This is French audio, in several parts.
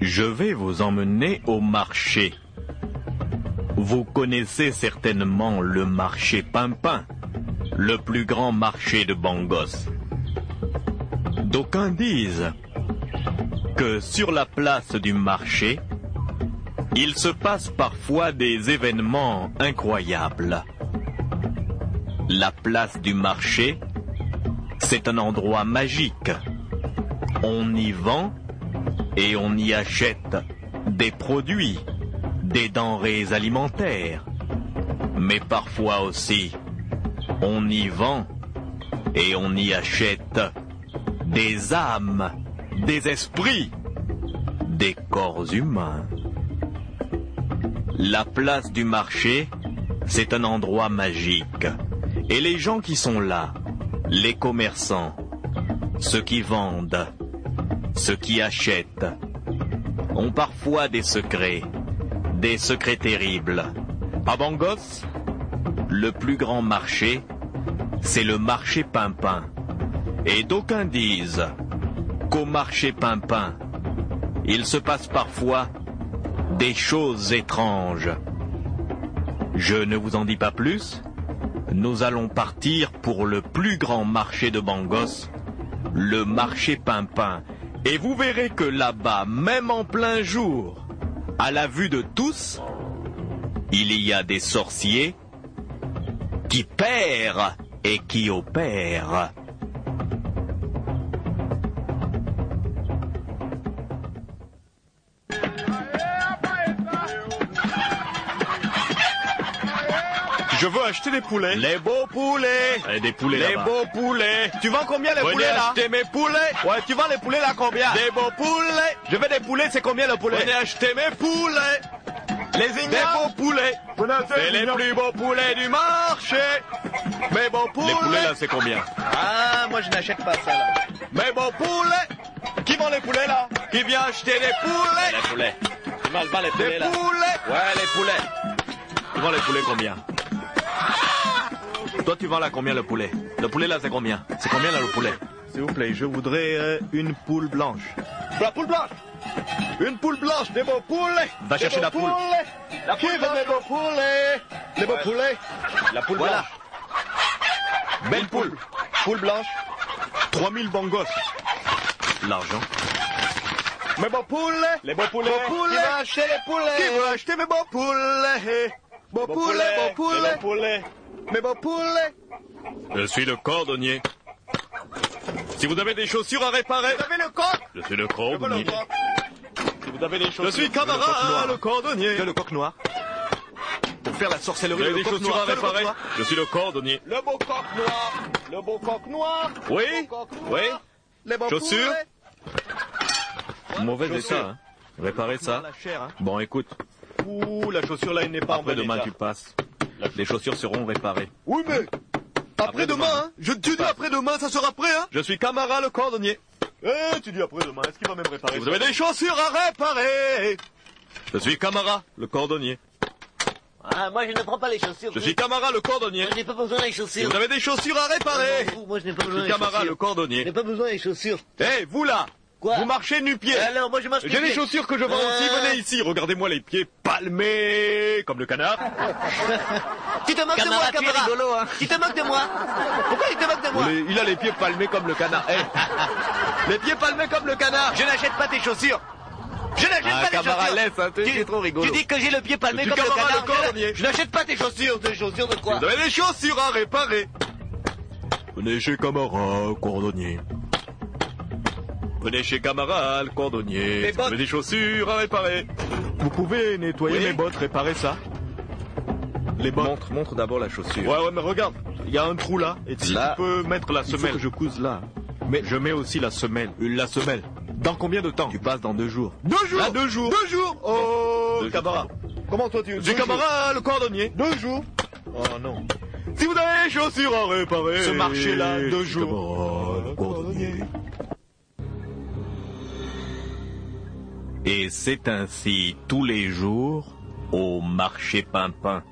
Je vais vous emmener au marché. Vous connaissez certainement le marché Pimpin, le plus grand marché de Bangos. D'aucuns disent que sur la place du marché, il se passe parfois des événements incroyables. La place du marché, c'est un endroit magique. On y vend et on y achète des produits, des denrées alimentaires. Mais parfois aussi, on y vend et on y achète des âmes, des esprits, des corps humains. La place du marché, c'est un endroit magique. Et les gens qui sont là, les commerçants, ceux qui vendent, ceux qui achètent, ont parfois des secrets terribles. À Bangos, le plus grand marché, c'est le marché Pimpin. Et d'aucuns disent qu'au marché Pimpin, il se passe parfois des choses étranges. Je ne vous en dis pas plus. Nous allons partir pour le plus grand marché de Bangos, le marché Pimpin. Et vous verrez que là-bas, même en plein jour, à la vue de tous, il y a des sorciers qui pairent et qui opèrent. Je veux acheter des poulets. Les beaux poulets. Des poulets Les là-bas. beaux poulets. Tu vends combien les Venez poulets là? acheter mes poulets. Ouais, tu vends les poulets là combien? Des beaux poulets. Je veux des poulets, c'est combien le poulet? Venez acheter mes poulets. Les Des ignares. beaux poulets. C'est les plus beaux poulets du marché. Mes beaux poulets. Les poulets là, c'est combien? Ah, moi je n'achète pas ça là. Mes beaux poulets. Qui vend les poulets là? Qui vient acheter des poulets? Les poulets. Tu vends les Des poulets là. poulets. Ouais, les poulets. Tu vends les poulets combien? Toi, tu vends là combien le poulet? Le poulet là, c'est combien? C'est combien là le poulet? S'il vous plaît, je voudrais une poule blanche. La poule blanche. Une poule blanche, des beaux poulets. Va chercher la poule. La Qui poule veut blanche. des beaux poulets? Des beaux poulets. La poule Voilà. blanche. Belle poule. Poule blanche. 3000 bangos. L'argent. Mes beaux poulets. Les beaux poulets. Beaux poulets. Qui va acheter les poulets? Qui veut acheter mes beaux poulets? Beaux poulets, beaux Les poulets. beaux poulets. Mes beaux poulets. Je suis le cordonnier. Si vous avez des chaussures à réparer, Vous avez le coq? je suis le Je veux le cordonnier. coq. Si vous avez des chaussures, Je suis Camara, le cordonnier. Que le coq noir. Pour faire la Vous sorcellerie, avez le des coq chaussures noir. à Fais le coq réparer, noir. je suis le cordonnier. Le beau coq noir. Le beau coq noir. Oui, Le coq noir. oui. Les beaux Chaussures. poulets. Mauvais Chaussures. état, hein. Réparer ça. La chair, hein. Bon, écoute, Ouh, la chaussure là, elle n'est pas en bon après-demain état. tu passes. Les chaussures seront réparées. Oui, mais après-demain, Après-demain. hein. Je te dis après-demain, ça sera prêt, hein. Je suis Camara le cordonnier. Eh, tu dis après-demain, est-ce qu'il va même réparer Vous ça? avez des chaussures à réparer. Je suis Camara le cordonnier. Ah, moi je ne prends pas les chaussures. Je suis Camara le cordonnier. Moi je n'ai pas besoin des Et chaussures. vous avez des chaussures à réparer. Moi je n'ai pas Je besoin suis des Camara le chaussures. Je cordonnier. n'ai pas besoin des chaussures. Eh, vous là. Quoi? Vous marchez nu-pied. Alors moi je marche J'ai des nu-pied. chaussures que je vends aussi, venez ici, regardez-moi les pieds palmés comme le canard. Tu te moques de moi, Camara, tu es Camara. rigolo, hein. Tu te moques de moi. Pourquoi tu te moques de moi? Il a les pieds palmés comme le canard. Eh, les pieds palmés comme le canard. Je n'achète pas tes chaussures. Je n'achète Ah, pas tes Camara, chaussures. laisse, hein, t'es trop rigolo. Tu dis que j'ai le pied palmé Je comme suis le Camara, le canard. cordonnier. Je n'achète pas tes chaussures. Tes chaussures de quoi? Vous avez des chaussures à réparer. Venez chez Camara, le cordonnier. Venez chez Camara, le cordonnier. Mes Vous avez bottes. des chaussures à réparer. Vous pouvez nettoyer Oui. mes bottes, réparer ça? Les bottes. Montre d'abord la chaussure. Ouais, mais regarde, il y a un trou là, et si Là, tu peux mettre la Il faut semelle. que je couse là. Mais je mets aussi la semelle. La semelle. Dans combien de temps? Tu passes dans 2 jours. 2 jours. Là, 2 jours. 2 jours. Oh, 2 jours. Camara. Comment toi tu? Je suis Camara, le cordonnier. 2 jours. Oh non. Si vous avez des chaussures à réparer. Ce marché-là, 2 je suis jours. Camara, le cordonnier. Et c'est ainsi tous les jours au marché Pimpin.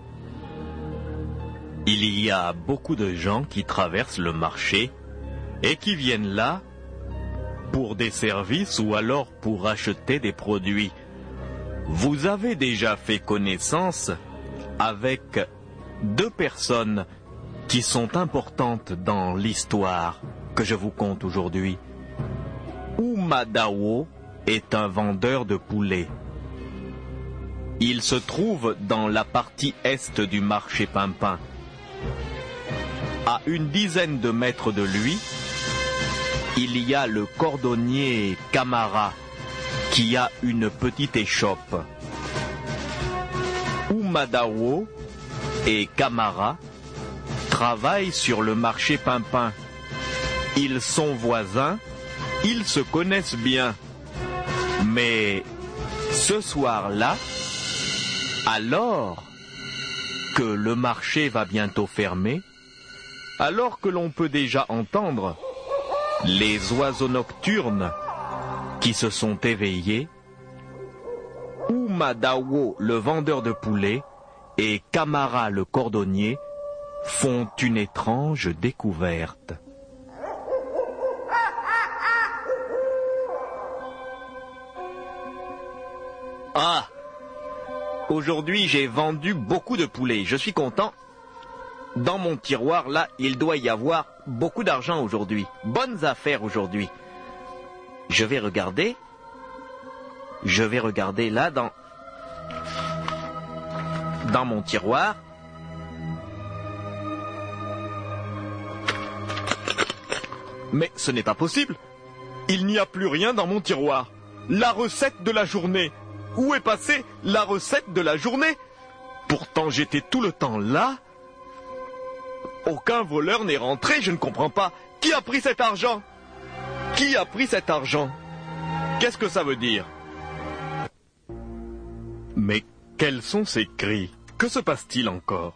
Il y a beaucoup de gens qui traversent le marché et qui viennent là pour des services ou alors pour acheter des produits. Vous avez déjà fait connaissance avec deux personnes qui sont importantes dans l'histoire que je vous conte aujourd'hui. Oumadawo est un vendeur de poulets. Il se trouve dans la partie est du marché Pimpin. À une dizaine de mètres de lui, il y a le cordonnier Camara qui a une petite échoppe. Oumadawo et Camara travaillent sur le marché Pimpin. Ils sont voisins, ils se connaissent bien. Mais ce soir-là, alors que le marché va bientôt fermer, alors que l'on peut déjà entendre les oiseaux nocturnes qui se sont éveillés, Oumadawo, le vendeur de poulets, et Camara, le cordonnier, font une étrange découverte. Ah! Aujourd'hui, j'ai vendu beaucoup de poulets. Je suis content. Dans mon tiroir, là, il doit y avoir beaucoup d'argent aujourd'hui. Bonnes affaires aujourd'hui. Je vais regarder là dans mon tiroir. Mais ce n'est pas possible. Il n'y a plus rien dans mon tiroir. La recette de la journée. Où est passée la recette de la journée? Pourtant, j'étais tout le temps là. Aucun voleur n'est rentré, je ne comprends pas. Qui a pris cet argent? Qui a pris cet argent? Qu'est-ce que ça veut dire? Mais quels sont ces cris? Que se passe-t-il encore?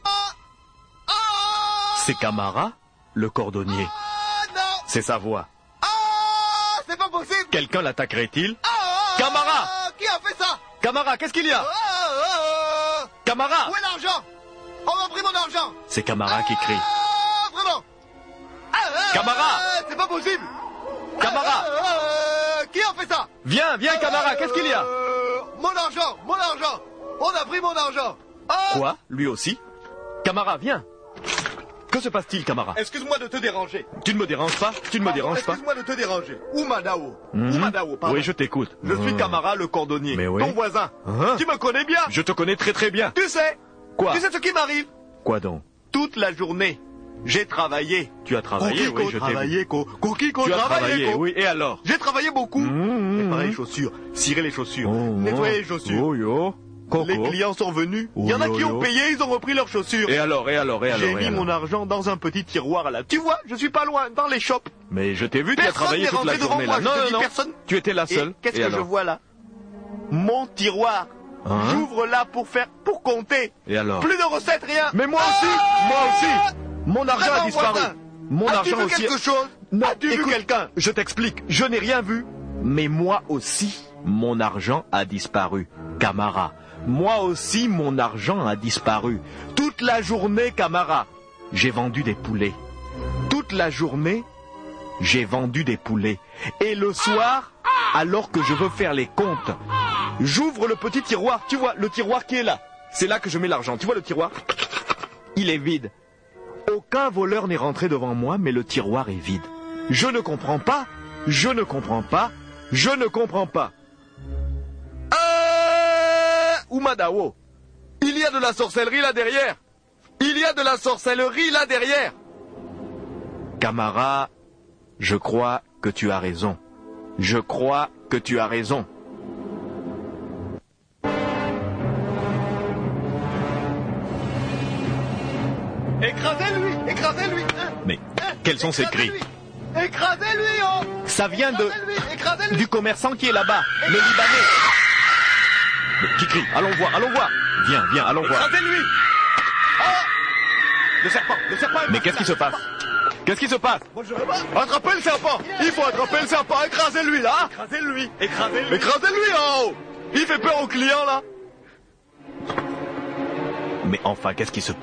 C'est Camara, le cordonnier. C'est sa voix. C'est pas possible. Quelqu'un l'attaquerait-il? Camara! Qui a fait ça? Camara, qu'est-ce qu'il y a? Camara! Où est l'argent? On m'a pris mon argent. C'est Camara qui crie. Vraiment? Camara! C'est pas possible. Camara! Qui a fait ça? Viens, Camara, qu'est-ce qu'il y a? Mon argent. On a pris mon argent. Quoi? Lui aussi? Camara, viens. Que se passe-t-il, Camara? Excuse-moi de te déranger. Tu ne me déranges pas? Tu ne me déranges pas? Excuse-moi de te déranger. Oumadawo. Oumadawo, pardon. Oui, je t'écoute. Je suis Camara, le cordonnier. Mais oui. Ton voisin. Hein? Tu me connais bien. Je te connais très très bien. Tu sais. Quoi? Tu sais ce qui m'arrive? Quoi donc? Toute la journée, j'ai travaillé. Tu as travaillé, oui, je t'ai vu. Coquiko, Tu as travaillé, oui, et alors? J'ai travaillé beaucoup. Préparer les chaussures, cirer les chaussures, nettoyer les chaussures. Oh yo. Coco. Les clients sont venus. Il y en a qui ont payé, ils ont repris leurs chaussures. Et alors? J'ai mis mon argent dans un petit tiroir là. Tu vois, je suis pas loin, dans les shops. Mais je t'ai vu, tu as travaillé toute la journée là. Non. Personne. Tu étais la seule. Et qu'est-ce que je vois là? Mon tiroir. Hein? J'ouvre là pour compter. Et alors? Plus de recettes, rien. Mais moi aussi. Mon argent a disparu. Mon As-tu argent vu aussi. quelque chose? Non, As-tu vu écoute, quelqu'un? Je t'explique, je n'ai rien vu. Mais moi aussi, mon argent a disparu. Camara, moi aussi, mon argent a disparu. Toute la journée, Camara, j'ai vendu des poulets. Toute la journée, j'ai vendu des poulets. Et le soir, alors que je veux faire les comptes, j'ouvre le petit tiroir. Tu vois, le tiroir qui est là. C'est là que je mets l'argent. Tu vois le tiroir? Il est vide. Aucun voleur n'est rentré devant moi, mais le tiroir est vide. Je ne comprends pas. Oumadawo, il y a de la sorcellerie là derrière. Camara, je crois que tu as raison. Écrasez-lui. Mais quels sont ces cris? Écrasez-lui, oh. Ça vient Écrasez-lui. du commerçant qui est là-bas, le Libanais. Mais qui crie? Allons voir. Viens, allons voir. Écrasez-lui. Le serpent. Mais qu'est-ce qui se passe? Moi, je attrapez le serpent. Il faut attraper le serpent. Écrasez-lui, là. Écrasez-lui, oh. Il fait peur aux clients, là. Mais enfin, qu'est-ce qui se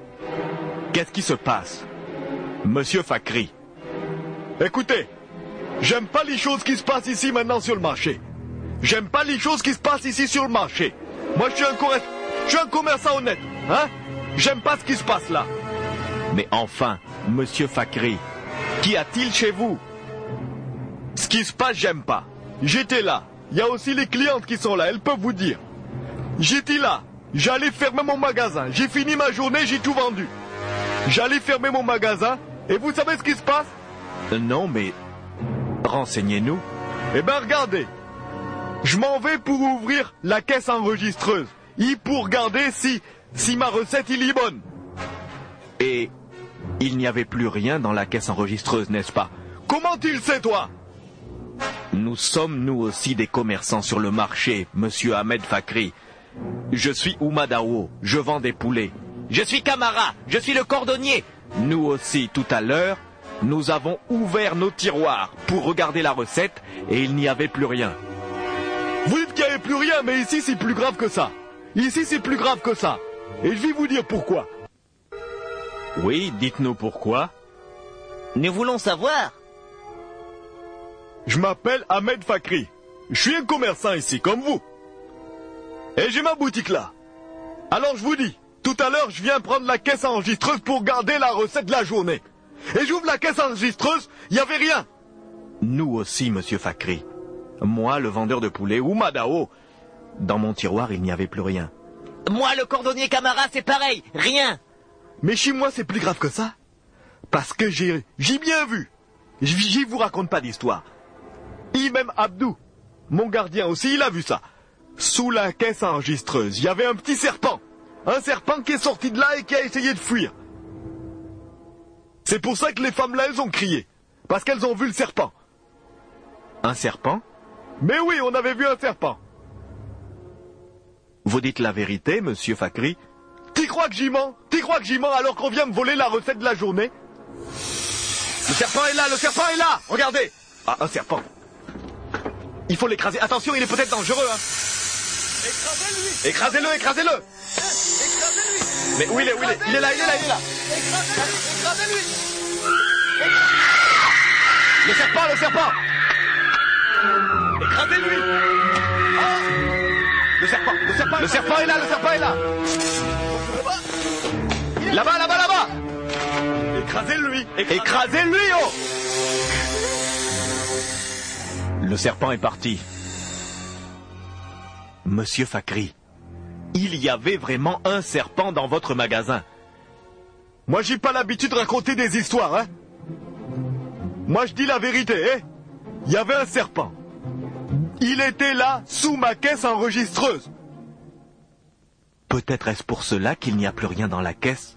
passe? Monsieur Fakri. Écoutez, J'aime pas les choses qui se passent ici maintenant sur le marché. J'aime pas les choses qui se passent ici sur le marché. Moi, je suis un commerçant honnête, hein? J'aime pas ce qui se passe là. Mais enfin, monsieur Fakri, qu'y a-t-il chez vous? Ce qui se passe, j'aime pas. J'étais là. Il y a aussi les clientes qui sont là, elles peuvent vous dire. J'étais là. J'allais fermer mon magasin. J'ai fini ma journée, j'ai tout vendu. J'allais fermer mon magasin, et vous savez ce qui se passe? Non, mais renseignez-nous. Eh ben regardez. Je m'en vais pour ouvrir la caisse enregistreuse. Et pour regarder si ma recette il est bonne. Et il n'y avait plus rien dans la caisse enregistreuse, n'est-ce pas? Comment tu le sais, toi? Nous sommes nous aussi des commerçants sur le marché, monsieur Ahmed Fakri. Je suis Oumadao, je vends des poulets. Je suis Camara, je suis le cordonnier. Nous aussi, tout à l'heure, nous avons ouvert nos tiroirs pour regarder la recette et il n'y avait plus rien. Vous dites qu'il n'y avait plus rien, mais ici c'est plus grave que ça. Ici c'est plus grave que ça. Et je vais vous dire pourquoi. Oui, dites-nous pourquoi. Nous voulons savoir. Je m'appelle Ahmed Fakri. Je suis un commerçant ici, comme vous. Et j'ai ma boutique là. Alors je vous dis, tout à l'heure je viens prendre la caisse enregistreuse pour garder la recette de la journée. Et j'ouvre la caisse enregistreuse, il n'y avait rien. Nous aussi, monsieur Fakri. Moi, le vendeur de poulet, Oumadao. Dans mon tiroir, il n'y avait plus rien. Moi, le cordonnier Camara, c'est pareil, rien. Mais chez moi, c'est plus grave que ça. Parce que j'ai bien vu. Je vous raconte pas d'histoire. Et même Abdou, mon gardien aussi, il a vu ça. Sous la caisse enregistreuse, il y avait un petit serpent. Un serpent qui est sorti de là et qui a essayé de fuir. C'est pour ça que les femmes là, elles ont crié. Parce qu'elles ont vu le serpent. Un serpent? Mais oui, on avait vu un serpent. Vous dites la vérité, monsieur Fakri? T'y crois que j'y mens? T'y crois que j'y mens alors qu'on vient me voler la recette de la journée? Le serpent est là, le serpent est là! Regardez! Ah, un serpent. Il faut l'écraser. Attention, il est peut-être dangereux, hein. Écrasez-lui! Écrasez-le, écrasez-le! Écrasez-lui! Mais où il est, où il est? Il est là, il est là, il est là! Écrasez-lui! Le serpent, le serpent! Écrasez-lui! Ah! Le serpent, le serpent! Le serpent est là, le serpent est là! Là-bas, là-bas, là-bas! Écrasez-lui! Écrasez-lui, oh! Le serpent est parti. Monsieur Fakri, il y avait vraiment un serpent dans votre magasin. Moi, j'ai pas l'habitude de raconter des histoires, hein. Moi, je dis la vérité, hein. Il y avait un serpent. Il était là, sous ma caisse enregistreuse. Peut-être est-ce pour cela qu'il n'y a plus rien dans la caisse?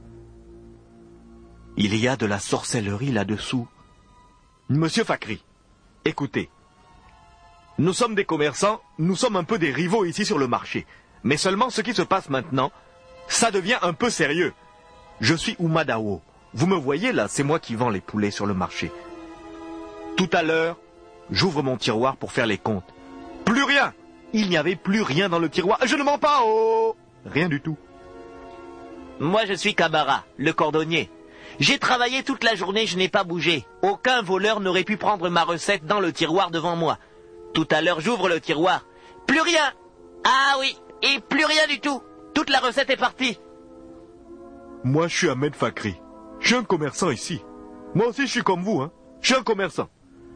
Il y a de la sorcellerie là-dessous. Monsieur Fakri, écoutez. Nous sommes des commerçants, nous sommes un peu des rivaux ici sur le marché. Mais seulement ce qui se passe maintenant, ça devient un peu sérieux. Je suis Oumadao. Vous me voyez là, c'est moi qui vends les poulets sur le marché. Tout à l'heure, j'ouvre mon tiroir pour faire les comptes. Plus rien! Il n'y avait plus rien dans le tiroir. Je ne mens pas, oh! Rien du tout. Moi, je suis Camara, le cordonnier. J'ai travaillé toute la journée, je n'ai pas bougé. Aucun voleur n'aurait pu prendre ma recette dans le tiroir devant moi. Tout à l'heure, j'ouvre le tiroir. Plus rien! Ah oui, et plus rien du tout. Toute la recette est partie. Moi, je suis Ahmed Fakri. Je suis un commerçant ici. Moi aussi, je suis comme vous, hein. Je suis un commerçant.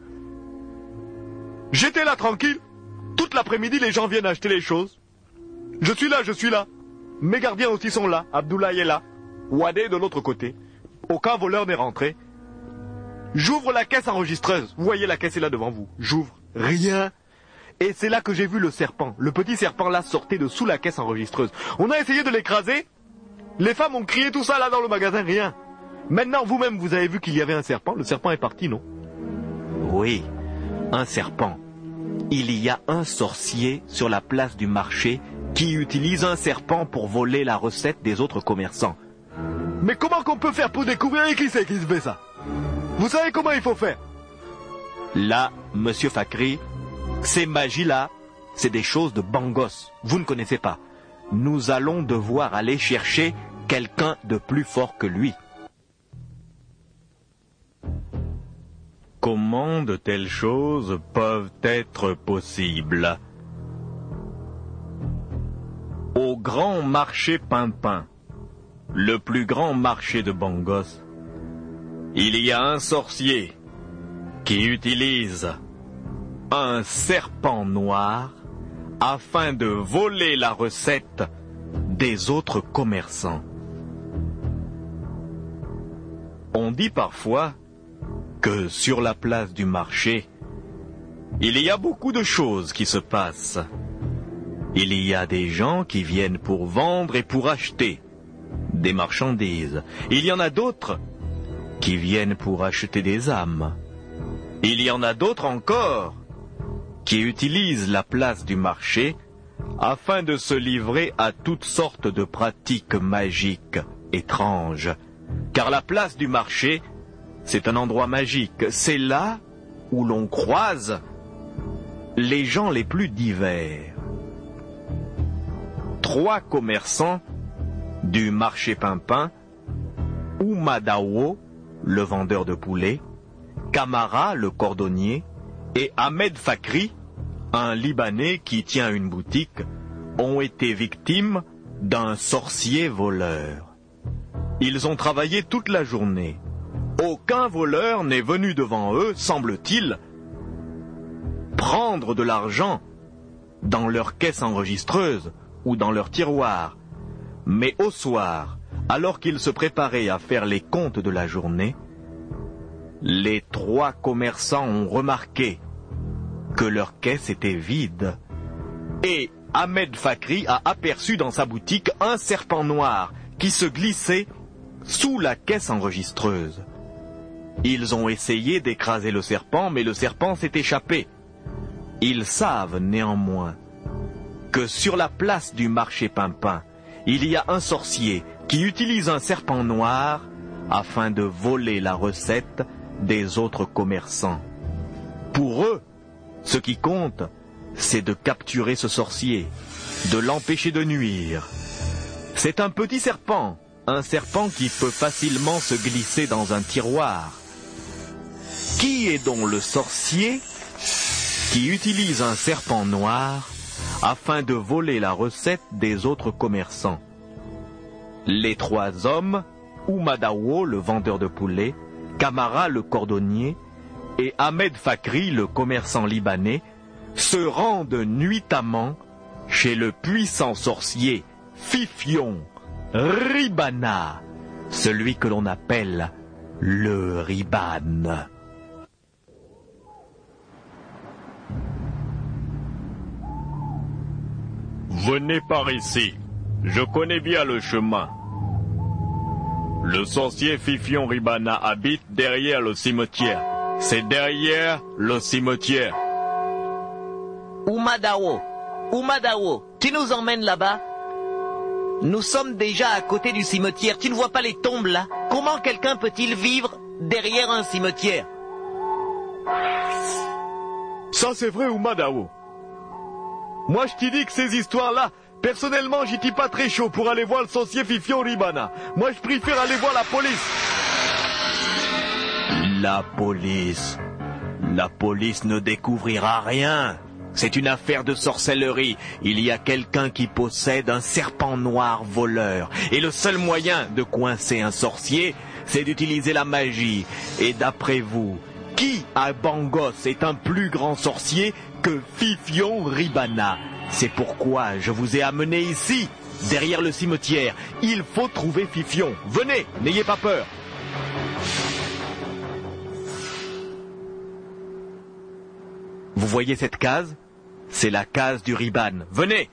J'étais là tranquille. Toute l'après-midi, les gens viennent acheter les choses. Je suis là, je suis là. Mes gardiens aussi sont là. Abdoulaye est là. Wadé de l'autre côté. Aucun voleur n'est rentré. J'ouvre la caisse enregistreuse. Vous voyez, la caisse est là devant vous. J'ouvre. Rien. Et c'est là que j'ai vu le serpent. Le petit serpent là sortait de sous la caisse enregistreuse. On a essayé de l'écraser. Les femmes ont crié tout ça là dans le magasin. Rien. Maintenant, vous-même, vous avez vu qu'il y avait un serpent. Le serpent est parti, non? Oui, un serpent. Il y a un sorcier sur la place du marché qui utilise un serpent pour voler la recette des autres commerçants. Mais comment qu'on peut faire pour découvrir et qui c'est qui se fait ça? Vous savez comment il faut faire? Là, monsieur Fakri, ces magies-là, c'est des choses de bangos. Vous ne connaissez pas. Nous allons devoir aller chercher quelqu'un de plus fort que lui. Comment comment de telles choses peuvent être possibles. Au grand marché Pimpin, le plus grand marché de Bangos, il y a un sorcier qui utilise un serpent noir afin de voler la recette des autres commerçants. On dit parfois que sur la place du marché, il y a beaucoup de choses qui se passent. Il y a des gens qui viennent pour vendre et pour acheter des marchandises. Il y en a d'autres qui viennent pour acheter des âmes. Il y en a d'autres encore qui utilisent la place du marché afin de se livrer à toutes sortes de pratiques magiques étranges. Car la place du marché, c'est un endroit magique. C'est là où l'on croise les gens les plus divers. 3 commerçants du marché Pimpin, Oumadao, le vendeur de poulets, Kamara, le cordonnier, et Ahmed Fakri, un Libanais qui tient une boutique, ont été victimes d'un sorcier voleur. Ils ont travaillé toute la journée. Aucun voleur n'est venu devant eux, semble-t-il, prendre de l'argent dans leur caisse enregistreuse ou dans leur tiroir. Mais au soir, alors qu'ils se préparaient à faire les comptes de la journée, les 3 commerçants ont remarqué que leur caisse était vide. Et Ahmed Fakri a aperçu dans sa boutique un serpent noir qui se glissait sous la caisse enregistreuse. Ils ont essayé d'écraser le serpent, mais le serpent s'est échappé. Ils savent néanmoins que sur la place du marché Pimpin, il y a un sorcier qui utilise un serpent noir afin de voler la recette des autres commerçants. Pour eux, ce qui compte, c'est de capturer ce sorcier, de l'empêcher de nuire. C'est un petit serpent, un serpent qui peut facilement se glisser dans un tiroir. Qui est donc le sorcier qui utilise un serpent noir afin de voler la recette des autres commerçants? Les 3 hommes, Oumadao, le vendeur de poulets, Kamara, le cordonnier, et Ahmed Fakri, le commerçant libanais, se rendent nuitamment chez le puissant sorcier Fifion Ribana, celui que l'on appelle le Riban. Venez par ici, je connais bien le chemin. Le sorcier Fifion Ribana habite derrière le cimetière. C'est derrière le cimetière. Oumadao, tu nous emmènes là-bas? Nous sommes déjà à côté du cimetière. Tu ne vois pas les tombes là? Comment quelqu'un peut-il vivre derrière un cimetière? Ça c'est vrai, Oumadao. Moi je t'ai dit que ces histoires-là, personnellement j'y suis pas très chaud pour aller voir le sorcier Fifion Ribana. Moi je préfère aller voir la police. La police ne découvrira rien. C'est une affaire de sorcellerie. Il y a quelqu'un qui possède un serpent noir voleur. Et le seul moyen de coincer un sorcier, c'est d'utiliser la magie. Et d'après vous, qui à Bangos est un plus grand sorcier que Fifion Ribana? C'est pourquoi je vous ai amené ici, derrière le cimetière. Il faut trouver Fifion. Venez, n'ayez pas peur. Vous voyez cette case? C'est la case du Riban. Venez!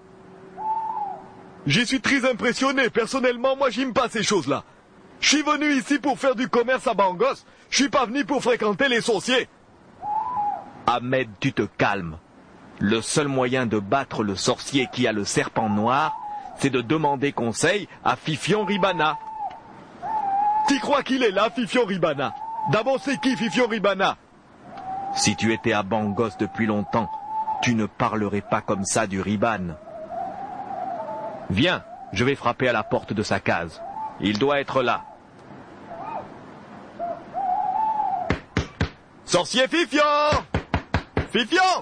J'y suis très impressionné. Personnellement, moi j'aime pas ces choses-là. Je suis venu ici pour faire du commerce à Bangos. Je suis pas venu pour fréquenter les sorciers. Ahmed, tu te calmes. Le seul moyen de battre le sorcier qui a le serpent noir, c'est de demander conseil à Fifion Ribana. Tu crois qu'il est là, Fifion Ribana? D'abord, c'est qui Fifion Ribana? Si tu étais à Bangos depuis longtemps, tu ne parlerais pas comme ça du Riban. Viens, je vais frapper à la porte de sa case. Il doit être là. Sorcier Fifion! Fifion!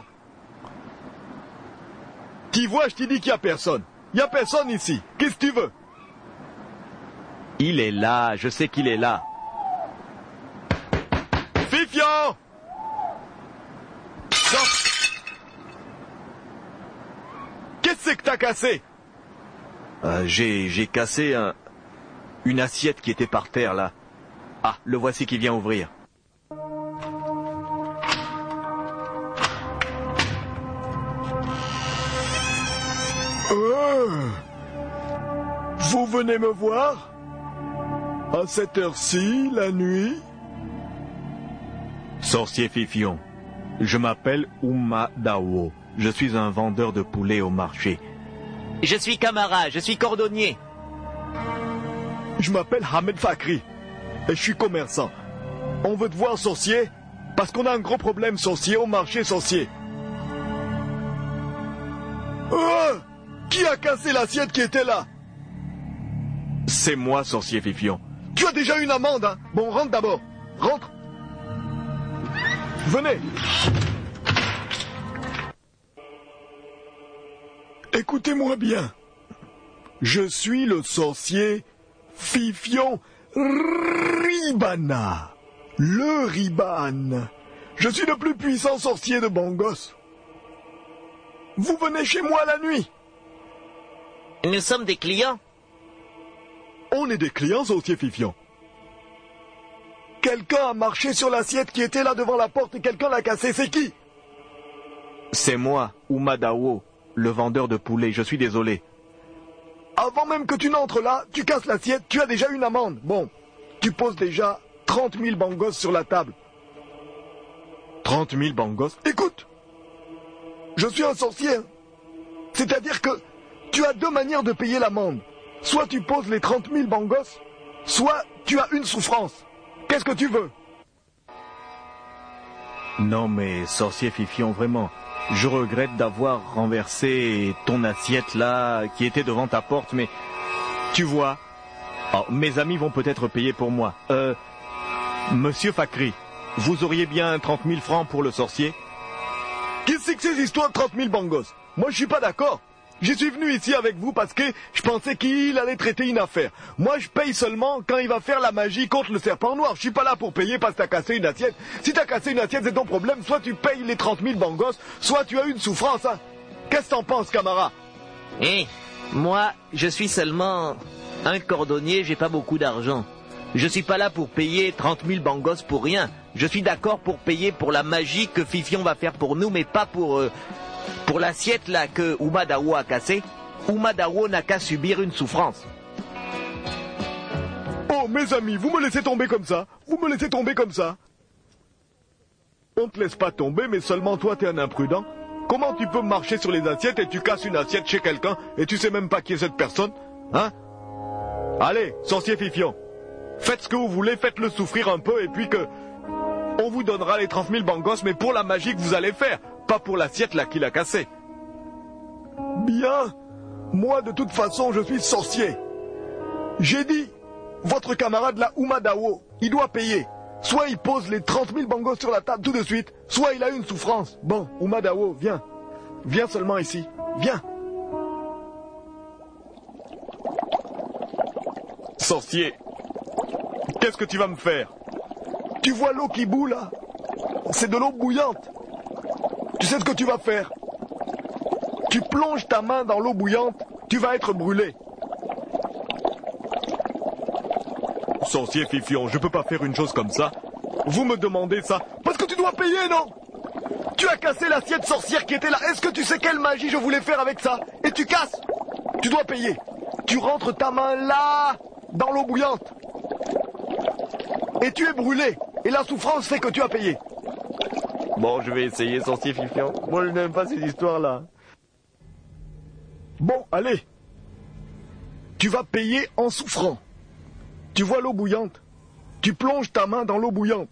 Tu vois, je t'ai dit qu'il n'y a personne. Il n'y a personne ici. Qu'est-ce que tu veux? Il est là, je sais qu'il est là. Fifion! Qu'est-ce que t'as cassé? J'ai cassé une assiette qui était par terre là. Ah, le voici qui vient ouvrir. Vous venez me voir? À cette heure-ci, la nuit? Sorcier Fifion, je m'appelle Ouma Dawo. Je suis un vendeur de poulet au marché. Je suis Kamara, je suis cordonnier. Je m'appelle Hamed Fakri et je suis commerçant. On veut te voir, sorcier, parce qu'on a un gros problème, sorcier, au marché, sorcier. Qui a cassé l'assiette qui était là? C'est moi, sorcier Fifion. Tu as déjà une amende, hein? Bon, rentre d'abord. Rentre. Venez. Écoutez-moi bien. Je suis le sorcier Fifion Ribana. Le Riban. Je suis le plus puissant sorcier de Bangos. Vous venez chez moi la nuit. Nous sommes des clients. On est des clients, sorcier Fifion. Quelqu'un a marché sur l'assiette qui était là devant la porte et quelqu'un l'a cassée. C'est qui? C'est moi, Ouma Dawo, le vendeur de poulet. Je suis désolé. Avant même que tu n'entres là, tu casses l'assiette, tu as déjà une amende. Bon, tu poses déjà 30 000 bangos sur la table. 30 000 bangos? Écoute, je suis un sorcier. C'est-à-dire que tu as deux manières de payer l'amende. Soit tu poses les 30 000 bangos, soit tu as une souffrance. Qu'est-ce que tu veux? Non mais, sorcier Fifion, vraiment, je regrette d'avoir renversé ton assiette là, qui était devant ta porte, mais tu vois, mes amis vont peut-être payer pour moi. Monsieur Fakri, vous auriez bien 30 000 francs pour le sorcier? Qu'est-ce que c'est ces histoires de 30 000 bangos? Moi je suis pas d'accord. Je suis venu ici avec vous parce que je pensais qu'il allait traiter une affaire. Moi, je paye seulement quand il va faire la magie contre le serpent noir. Je suis pas là pour payer parce que t'as cassé une assiette. Si t'as cassé une assiette, c'est ton problème. Soit tu payes les 30 000 bangos, soit tu as une souffrance. Hein. Qu'est-ce que t'en penses, Kamara? Moi, je suis seulement un cordonnier, j'ai pas beaucoup d'argent. Je suis pas là pour payer 30 000 bangos pour rien. Je suis d'accord pour payer pour la magie que Fifion va faire pour nous, mais pas pour l'assiette là que Ouma Dawo a cassée. Ouma Dawo n'a qu'à subir une souffrance. Oh, mes amis, vous me laissez tomber comme ça? Vous me laissez tomber comme ça? On te laisse pas tomber, mais seulement toi, t'es un imprudent. Comment tu peux marcher sur les assiettes et tu casses une assiette chez quelqu'un et tu sais même pas qui est cette personne? Hein? Allez, sorcier Fifion, faites ce que vous voulez, faites-le souffrir un peu et puis que... on vous donnera les 30 000 bangos, mais pour la magie que vous allez faire, pas pour l'assiette là qu'il a cassée. Bien. Moi, de toute façon, je suis sorcier. J'ai dit, votre camarade là, Ouma Dawo, il doit payer. Soit il pose les 30 000 bangos sur la table tout de suite, soit il a une souffrance. Bon, Ouma Dawo, viens. Viens seulement ici. Viens. Sorcier, qu'est-ce que tu vas me faire? Tu vois l'eau qui bout là? C'est de l'eau bouillante. Tu sais ce que tu vas faire? Tu plonges ta main dans l'eau bouillante, tu vas être brûlé. Sorcier Fifion, je peux pas faire une chose comme ça. Vous me demandez ça parce que tu dois payer, non? Tu as cassé l'assiette sorcière qui était là. Est-ce que tu sais quelle magie je voulais faire avec ça? Et tu casses. Tu dois payer. Tu rentres ta main là, dans l'eau bouillante. Et tu es brûlé. Et la souffrance fait que tu as payé. Bon, je vais essayer, sorcier Fifion. Moi, je n'aime pas ces histoires-là. Bon, allez. Tu vas payer en souffrant. Tu vois l'eau bouillante. Tu plonges ta main dans l'eau bouillante.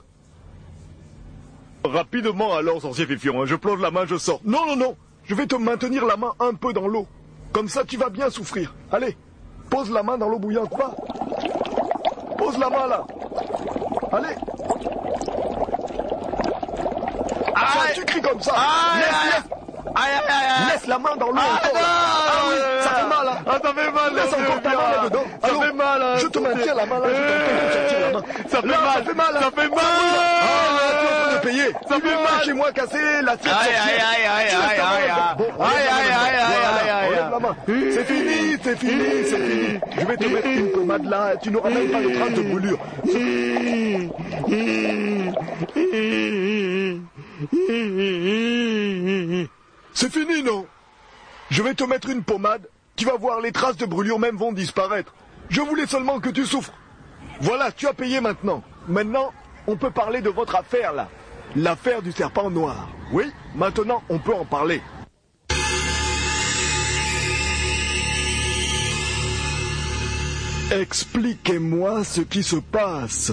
Rapidement alors, sorcier Fifion. Hein. Je plonge la main, je sors. Non, non, non. Je vais te maintenir la main un peu dans l'eau. Comme ça, tu vas bien souffrir. Allez, pose la main dans l'eau bouillante. Va. Pose la main là. Allez. tu cries comme ça. Laisse la main dans l'eau. Ça fait mal, hein. Ah, ça fait mal. Laisse encore ta main là-dedans. Ça fait mal. Hein. Je te maintiens la main là, je t'en sortir la main. Ça fait mal. Ça fait mal. Ça fait mal. Ah, là, tu es en train de payer. Ça fait mal. Chez moi, casser l'assiette. Enlève la main. C'est fini. Je vais te mettre une pommade là. Tu n'auras même pas de traces de brûlure. C'est fini, non? Je vais te mettre une pommade. Tu vas voir, les traces de brûlure même vont disparaître. Je voulais seulement que tu souffres. Voilà, tu as payé maintenant. Maintenant, on peut parler de votre affaire, là. L'affaire du serpent noir. Oui, maintenant, on peut en parler. Expliquez-moi ce qui se passe.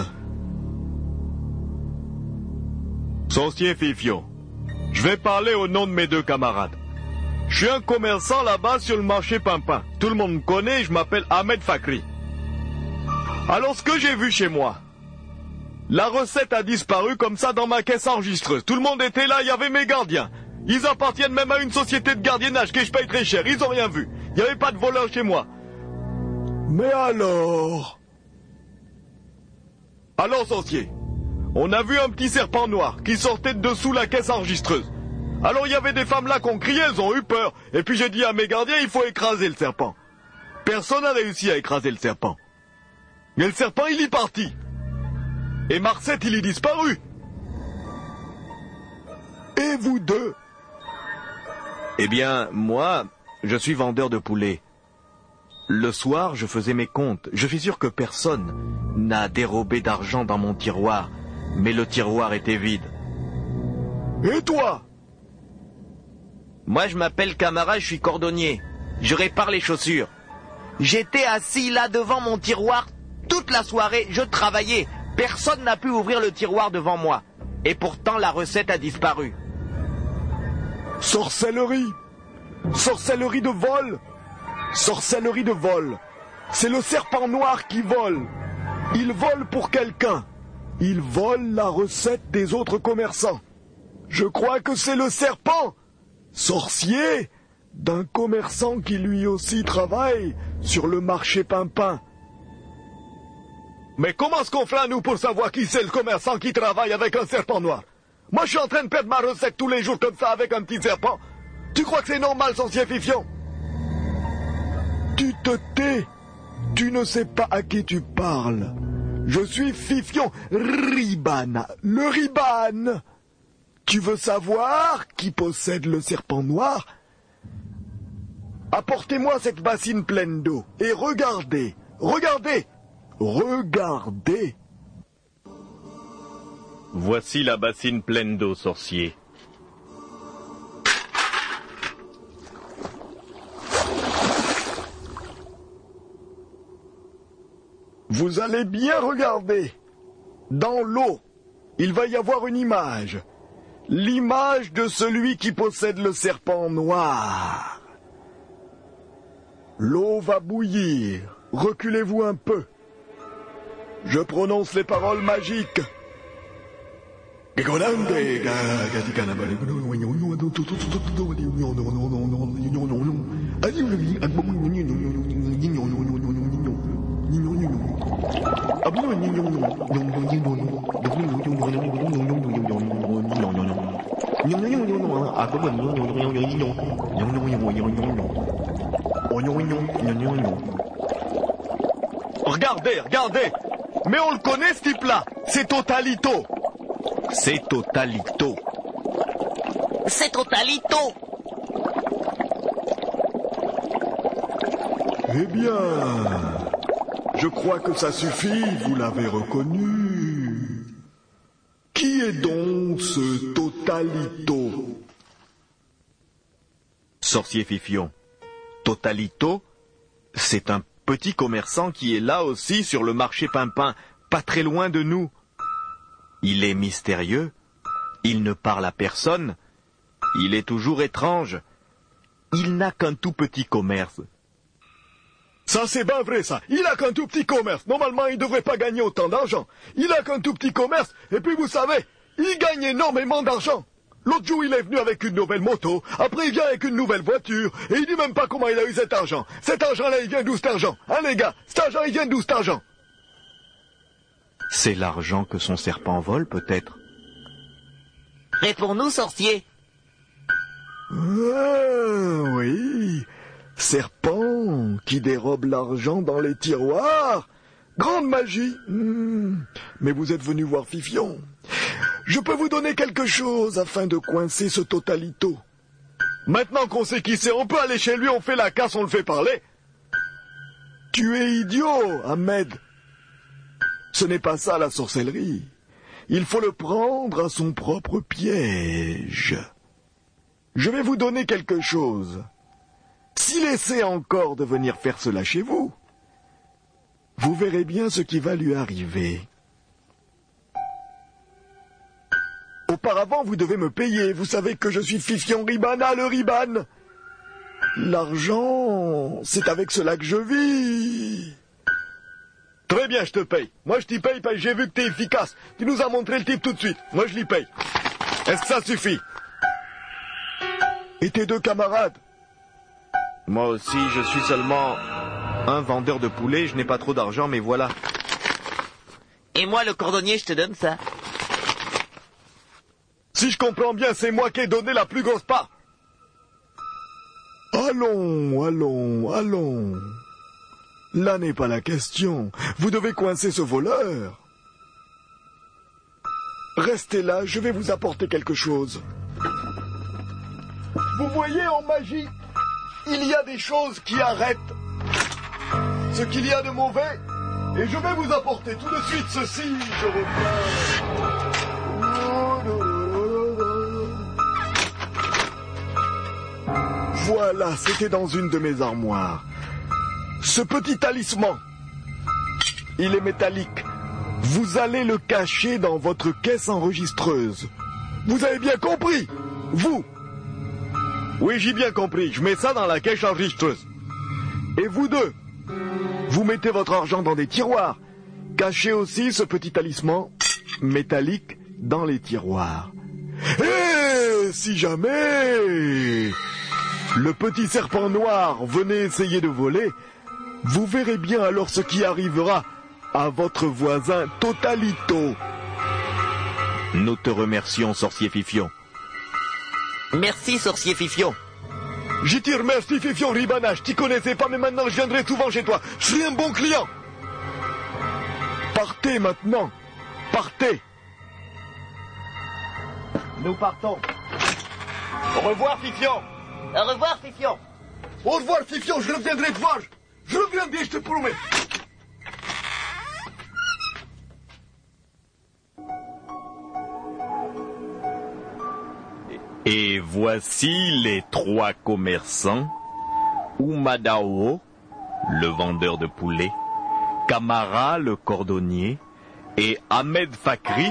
Sorcier Fifion, je vais parler au nom de mes deux camarades. Je suis un commerçant là-bas sur le marché Pimpin. Tout le monde me connaît, je m'appelle Ahmed Fakri. Alors ce que j'ai vu chez moi, la recette a disparu comme ça dans ma caisse enregistreuse. Tout le monde était là, il y avait mes gardiens. Ils appartiennent même à une société de gardiennage que je paye très cher, ils n'ont rien vu. Il n'y avait pas de voleur chez moi. Mais alors, sorcier, on a vu un petit serpent noir qui sortait de dessous la caisse enregistreuse. Alors il y avait des femmes là qui ont crié, elles ont eu peur. Et puis j'ai dit à mes gardiens, il faut écraser le serpent. Personne n'a réussi à écraser le serpent. Mais le serpent, il est parti. Et Marcette, il est disparu. et vous deux? Eh bien, moi, je suis vendeur de poulets. Le soir, je faisais mes comptes. Je suis sûr que personne n'a dérobé d'argent dans mon tiroir. Mais le tiroir était vide. Et toi? Moi, je m'appelle Camara, je suis cordonnier. Je répare les chaussures. J'étais assis là devant mon tiroir toute la soirée, je travaillais. Personne n'a pu ouvrir le tiroir devant moi. Et pourtant, la recette a disparu. Sorcellerie. Sorcellerie de vol. Sorcellerie de vol. C'est le serpent noir qui vole. Il vole pour quelqu'un. Il vole la recette des autres commerçants. Je crois que c'est le serpent, sorcier, d'un commerçant qui lui aussi travaille sur le marché Pimpin. Mais comment est-ce qu'on fait à nous pour savoir qui c'est le commerçant qui travaille avec un serpent noir? Moi, je suis en train de perdre ma recette tous les jours comme ça avec un petit serpent. Tu crois que c'est normal, sorcier Fifion? Tu te tais. Tu ne sais pas à qui tu parles. Je suis Fifion Ribana, le Riban. Tu veux savoir qui possède le serpent noir? Apportez-moi cette bassine pleine d'eau et regardez, regardez, regardez. Voici la bassine pleine d'eau, sorcier. Vous allez bien regarder. Dans l'eau, il va y avoir une image. L'image de celui qui possède le serpent noir. L'eau va bouillir. Reculez-vous un peu. Je prononce les paroles magiques. Regardez, regardez. Mais on le connaît, ce type-là. C'est Totalito. C'est Totalito. C'est Totalito. Eh bien, je crois que ça suffit, vous l'avez reconnu. Qui est donc ce Totalito? Sorcier Fifion. Totalito, c'est un petit commerçant qui est là aussi sur le marché Pimpin, pas très loin de nous. Il est mystérieux, il ne parle à personne, il est toujours étrange. Il n'a qu'un tout petit commerce. Ça, c'est bien vrai, ça. Il a qu'un tout petit commerce. Normalement, il ne devrait pas gagner autant d'argent. Il a qu'un tout petit commerce, et puis vous savez, il gagne énormément d'argent. L'autre jour, il est venu avec une nouvelle moto. Après, il vient avec une nouvelle voiture. Et il dit même pas comment il a eu cet argent. Cet argent-là, il vient d'où cet argent? Hein, les gars? Cet argent, il vient d'où cet argent? C'est l'argent que son serpent vole, peut-être. Réponds-nous, sorcier. Ah, oui. Serpent qui dérobe l'argent dans les tiroirs. Grande magie. Mais vous êtes venu voir Fifion. Je peux vous donner quelque chose afin de coincer ce totalito. Maintenant qu'on sait qui c'est, on peut aller chez lui, on fait la casse, on le fait parler. Tu es idiot, Ahmed. Ce n'est pas ça la sorcellerie. Il faut le prendre à son propre piège. Je vais vous donner quelque chose. S'il essaie encore de venir faire cela chez vous, vous verrez bien ce qui va lui arriver. Auparavant, vous devez me payer. Vous savez que je suis Fifion Ribana, le Riban. L'argent, c'est avec cela que je vis. Très bien, je te paye. Moi, je t'y paye parce que j'ai vu que t'es efficace. Tu nous as montré le type tout de suite. Moi, je l'y paye. Est-ce que ça suffit? Et tes 2 camarades? Moi aussi, je suis seulement un vendeur de poulet. Je n'ai pas trop d'argent, mais voilà. Et moi, le cordonnier, je te donne ça. Si je comprends bien, c'est moi qui ai donné la plus grosse part. Allons, allons, allons. Là n'est pas la question. Vous devez coincer ce voleur. Restez là, je vais vous apporter quelque chose. Vous voyez, en magie, il y a des choses qui arrêtent ce qu'il y a de mauvais. Et je vais vous apporter tout de suite ceci, je reviens. Voilà, c'était dans une de mes armoires. Ce petit talisman, il est métallique. Vous allez le cacher dans votre caisse enregistreuse. Vous avez bien compris, vous? Oui, j'ai bien compris. Je mets ça dans la caisse enregistreuse. Et vous deux, vous mettez votre argent dans des tiroirs. Cachez aussi ce petit talisman métallique dans les tiroirs. Et si jamais le petit serpent noir venait essayer de voler, vous verrez bien alors ce qui arrivera à votre voisin Totalito. Nous te remercions, sorcier Fifion. Merci, sorcier Fifion. Je t'y remercie, Fifion Ribana. Je t'y connaissais pas, mais maintenant je viendrai souvent chez toi. Je suis un bon client. Partez maintenant. Partez. Nous partons. Au revoir, Fifion. Au revoir, Fifion. Au revoir, Fifion. Je reviendrai te voir. Je reviendrai, je te promets. Et voici les 3 commerçants, Oumadao, le vendeur de poulet, Kamara, le cordonnier, et Ahmed Fakri,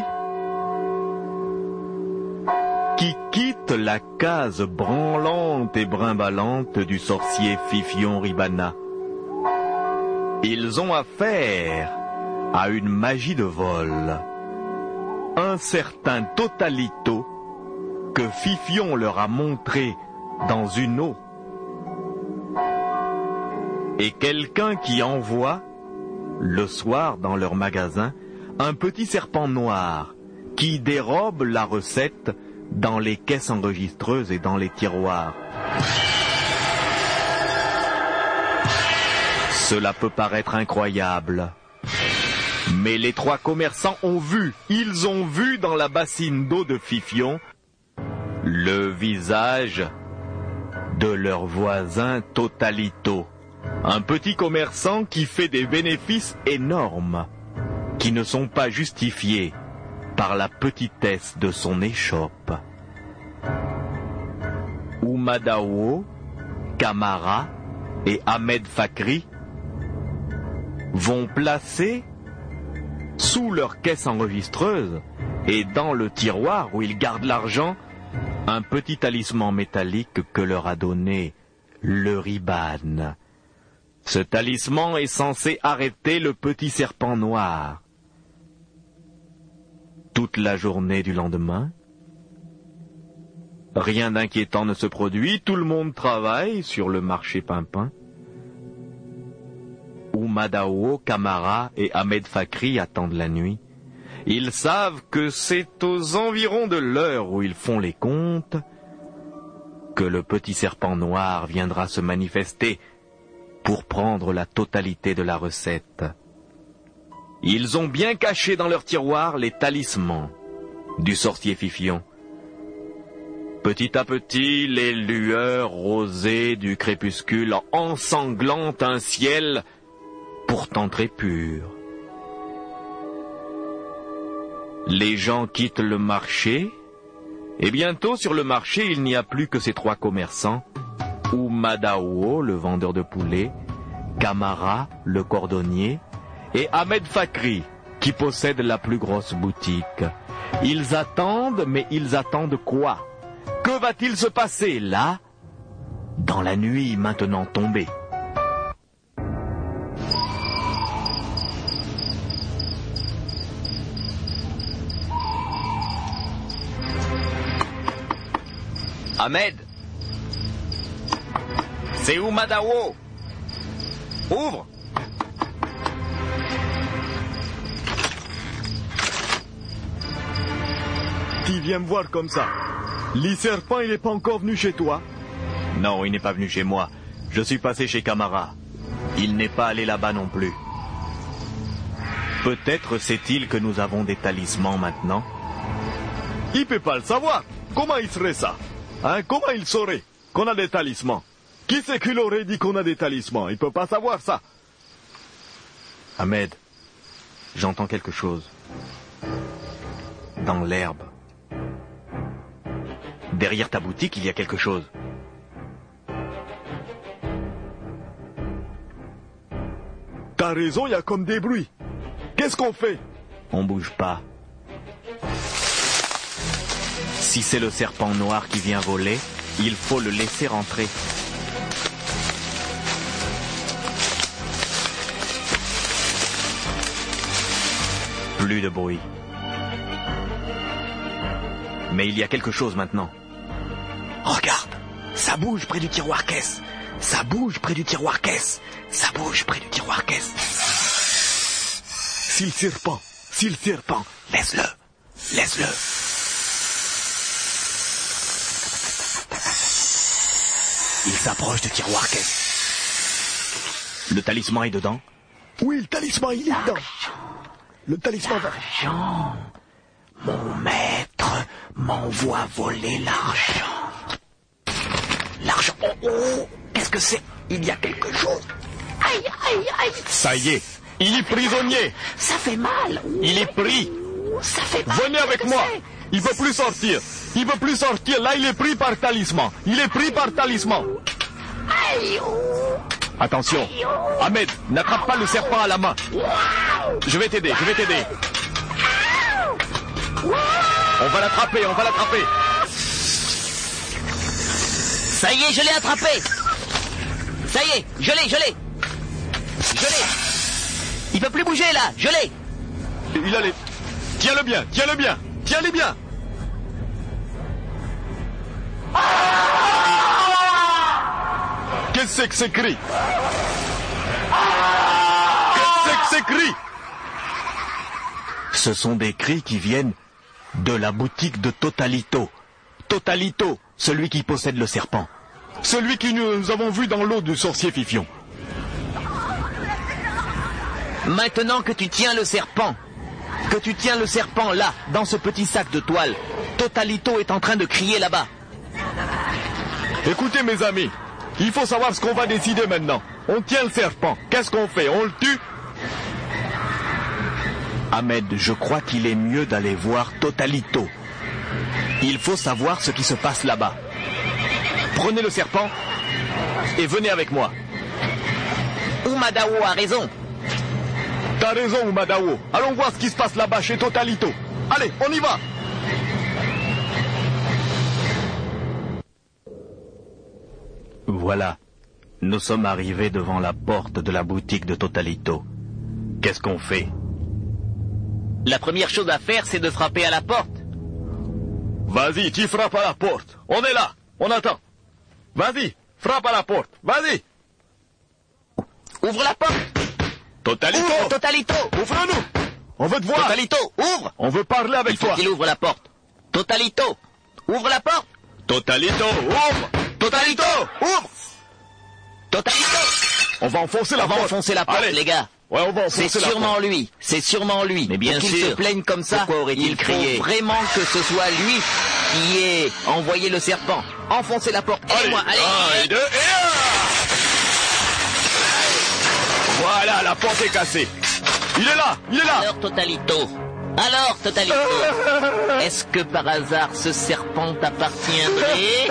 qui quittent la case branlante et brimbalante du sorcier Fifion Ribana. Ils ont affaire à une magie de vol. Un certain Totalito que Fifion leur a montré dans une eau. Et quelqu'un qui envoie, le soir dans leur magasin, un petit serpent noir qui dérobe la recette dans les caisses enregistreuses et dans les tiroirs. Cela peut paraître incroyable, mais les 3 commerçants ont vu, ils ont vu dans la bassine d'eau de Fifion le visage de leur voisin Totalito, un petit commerçant qui fait des bénéfices énormes, qui ne sont pas justifiés par la petitesse de son échoppe. Oumadao, Kamara et Ahmed Fakri vont placer sous leur caisse enregistreuse et dans le tiroir où ils gardent l'argent un petit talisman métallique que leur a donné le Riban. Ce talisman est censé arrêter le petit serpent noir. Toute la journée du lendemain, Rien d'inquiétant ne se produit, tout le monde travaille sur le marché Pimpin. Où Madao, Kamara et Ahmed Fakri attendent la nuit. Ils savent que c'est aux environs de l'heure où ils font les comptes que le petit serpent noir viendra se manifester pour prendre la totalité de la recette. Ils ont bien caché dans leur tiroir les talismans du sorcier Fifion. Petit à petit, les lueurs rosées du crépuscule ensanglantent un ciel pourtant très pur. Les gens quittent le marché, et bientôt sur le marché il n'y a plus que ces trois commerçants, ou Madao, le vendeur de poulet, Kamara, le cordonnier, et Ahmed Fakri, qui possède la plus grosse boutique. Ils attendent, mais ils attendent quoi? Que va-t-il se passer là, dans la nuit maintenant tombée? Ahmed, c'est où Madao? Ouvre! Tu viens me voir comme ça. Le serpent, il n'est pas encore venu chez toi? Non, il n'est pas venu chez moi. Je suis passé chez Kamara. Il n'est pas allé là-bas non plus. Peut-être sait-il que nous avons des talismans maintenant? Il peut pas le savoir. Comment il serait ça? Hein? Comment il saurait qu'on a des talismans? Qui c'est qu'il aurait dit qu'on a des talismans? Il peut pas savoir ça. Ahmed, j'entends quelque chose. Dans l'herbe. Derrière ta boutique, il y a quelque chose. T'as raison, il y a comme des bruits. Qu'est-ce qu'on fait? On bouge pas. Si c'est le serpent noir qui vient voler, il faut le laisser rentrer. Plus de bruit. Mais il y a quelque chose maintenant. Regarde, ça bouge près du tiroir caisse. Ça bouge près du tiroir caisse. Ça bouge près du tiroir caisse. C'est le serpent. C'est le serpent. Laisse-le. Laisse-le. Il s'approche du tiroir caisse. Le talisman est dedans? Oui, le talisman, il est dedans. Le talisman va... L'argent. Mon maître m'envoie voler l'argent. L'argent. Oh, oh. Qu'est-ce que c'est? Il y a quelque chose. Aïe, aïe, aïe. Ça y est, il est prisonnier. Ça fait mal. Il est pris. Ça fait mal. Venez avec moi. Il peut plus sortir. Il peut plus sortir. Là, il est pris par talisman. Il est pris par talisman. Aïe, oh. Attention. Ahmed, n'attrape pas le serpent à la main. Je vais t'aider, je vais t'aider. On va l'attraper, on va l'attraper. Ça y est, je l'ai attrapé. Ça y est, je l'ai. Je l'ai. Il peut plus bouger là, je l'ai. Il a les... Tiens-le bien, tiens-le bien, tiens-le bien. Qu'est-ce que c'est que ces cris? Qu'est-ce que c'est que ces cris? Ce sont des cris qui viennent de la boutique de Totalito. Totalito, celui qui possède le serpent. Celui que nous avons vu dans l'eau du sorcier Fifion. Maintenant que tu tiens le serpent là, dans ce petit sac de toile, Totalito est en train de crier là-bas. Écoutez mes amis, il faut savoir ce qu'on va décider maintenant. On tient le serpent, qu'est-ce qu'on fait? On le tue? Ahmed, je crois qu'il est mieux d'aller voir Totalito. Il faut savoir ce qui se passe là-bas. Prenez le serpent et venez avec moi. Madao a raison. T'as raison, Madao. Allons voir ce qui se passe là-bas chez Totalito. Allez, on y va. Voilà, nous sommes arrivés devant la porte de la boutique de Totalito. Qu'est-ce qu'on fait? La première chose à faire, c'est de frapper à la porte. Vas-y, tu frappes à la porte. On est là, on attend. Vas-y, frappe à la porte, vas-y. Ouvre la porte. Totalito, Ouvre, Totalito. ouvre-nous. On veut te voir. Totalito, ouvre. On veut parler avec Il faut toi. qu'il ouvre la porte. Totalito, ouvre la porte. Totalito, ouvre. Totalito, ouvre. Totalito. On va enfoncer la On va porte. enfoncer la porte, Allez. les gars. Ouais, on va C'est enfoncer la sûrement porte. lui, c'est sûrement lui. Mais bien Pour qu'il sûr. se plaigne comme ça, Pourquoi aurait-il il crié? faut vraiment que ce soit lui qui ait envoyé le serpent. Enfoncez la porte. Allez, Aidez-moi, allez. 1 et 2 et 1. Voilà, la porte est cassée. Il est là, il est là. Alors, Totalito, est-ce que par hasard ce serpent t'appartiendrait?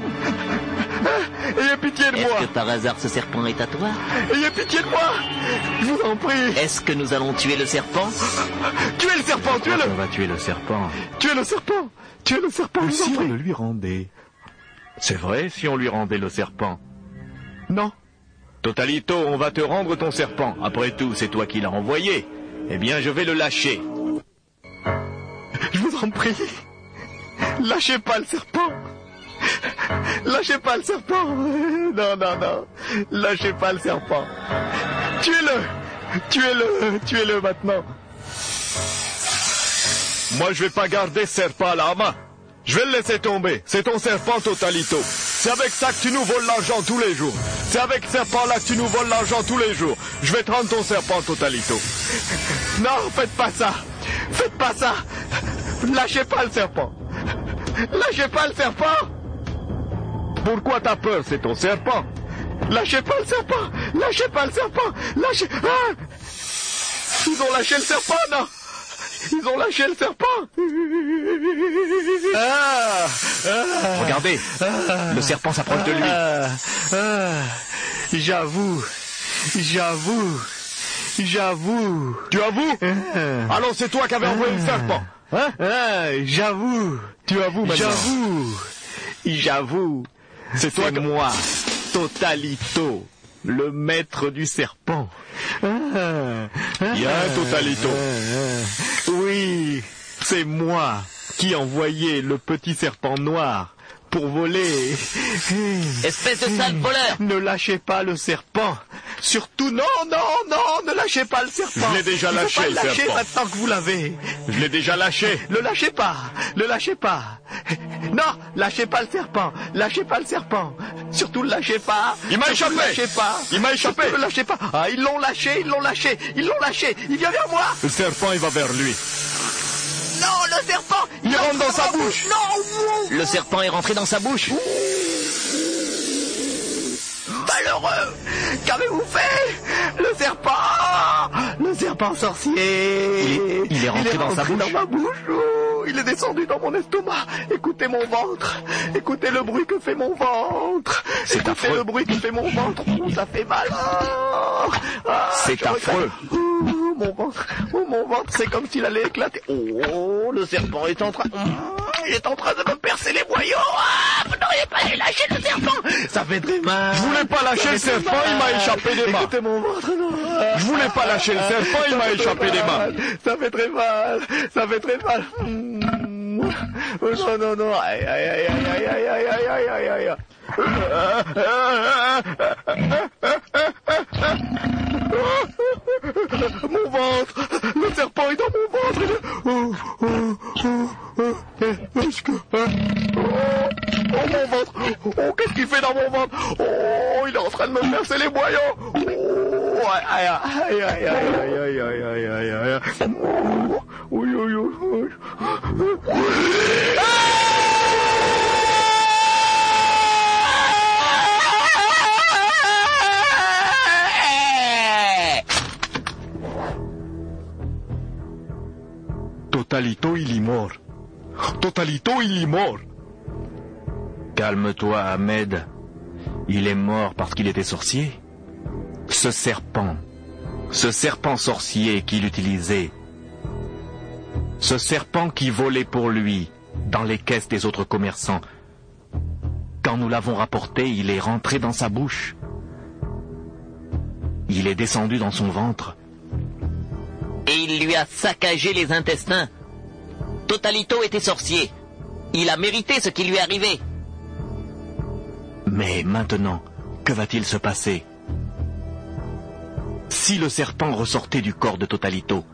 Ayez pitié de Est-ce moi. que par hasard ce serpent est à toi? Ayez pitié de moi. Je vous en prie. Est-ce que nous allons tuer le serpent? Tuez le serpent, tuez-le. On va tuer le serpent. Tuez le serpent. Tuez le serpent, je vous en Si on prie. le lui rendait. C'est vrai, si on lui rendait le serpent. Non. Totalito, on va te rendre ton serpent. Après tout, c'est toi qui l'as envoyé. Eh bien, je vais le lâcher. Je vous en prie. Lâchez pas le serpent. Lâchez pas le serpent. Non, non, non. Lâchez pas le serpent. Tuez-le. Tuez-le. Tuez-le maintenant. Moi, je vais pas garder ce serpent à la main. Je vais le laisser tomber. C'est ton serpent, Totalito. C'est avec ça que tu nous voles l'argent tous les jours. C'est avec ce serpent-là que tu nous voles l'argent tous les jours. Je vais te rendre ton serpent, Totalito. Non, faites pas ça. Faites pas ça. Lâchez pas le serpent. Lâchez pas le serpent. Pourquoi t'as peur? C'est ton serpent. Lâchez pas le serpent. Lâchez pas le serpent. Lâchez. Ah, ils ont lâché le serpent, non. Ils ont lâché le serpent. Regardez, le serpent s'approche de lui. J'avoue. Tu avoues? Alors c'est toi qui avais envoyé le serpent. J'avoue. Tu avoues maintenant. J'avoue. C'est toi C'est qui... moi, Totalito, le maître du serpent. Il y a un Totalito. Oui, c'est moi qui envoyais le petit serpent noir pour voler. Espèce de sale voleur! Ne lâchez pas le serpent. Surtout, non, ne lâchez pas le serpent. Je l'ai déjà Il faut lâché, pas le lâcher serpent. maintenant que vous l'avez. Je l'ai déjà lâché. Le lâchez pas. Non, lâchez pas le serpent. Lâchez pas le serpent. Surtout le lâchez pas. Il m'a Surtout échappé. le lâchez pas. Il m'a échappé. Surtout le lâchez pas. Ah, ils l'ont lâché. Il vient vers moi. Le serpent, il va vers lui. Non, le serpent. Il rentre dans sa bouche. Non. Le serpent est rentré dans sa bouche. Malheureux. Qu'avez-vous fait? Le serpent sorcier. Il est rentré dans sa bouche. dans ma bouche. Oh, il est descendu dans mon estomac. Écoutez mon ventre. Écoutez le bruit que fait mon ventre. C'est Écoutez affreux. le bruit que fait mon ventre. Oh, ça fait mal. C'est je affreux. regrette. Mon ventre, c'est comme s'il allait éclater. Oh, le serpent est en train... Il est en train de me percer les boyaux. Ah, vous n'auriez pas dû lâcher le serpent. Ça fait très mal. Je voulais pas lâcher le serpent, il m'a échappé des mains. Écoutez mon ventre, non. Je voulais pas lâcher le serpent, il m'a échappé des mains. Ça fait très mal. Oh, non. Aïe. Mon ventre. Le serpent est dans mon ventre. Oh, mon ventre. Oh, qu'est-ce qu'il fait dans mon ventre? Oh, il est en train de me percer les boyaux. Oh, aïe. Oui. Totalito, il est mort. Calme-toi, Ahmed. Il est mort parce qu'il était sorcier. Ce serpent sorcier qu'il utilisait, ce serpent qui volait pour lui dans les caisses des autres commerçants, quand nous l'avons rapporté, il est rentré dans sa bouche. Il est descendu dans son ventre. Et il lui a saccagé les intestins. Totalito était sorcier. Il a mérité ce qui lui est arrivé. Mais maintenant, que va-t-il se passer? Si le serpent ressortait du corps de Totalito?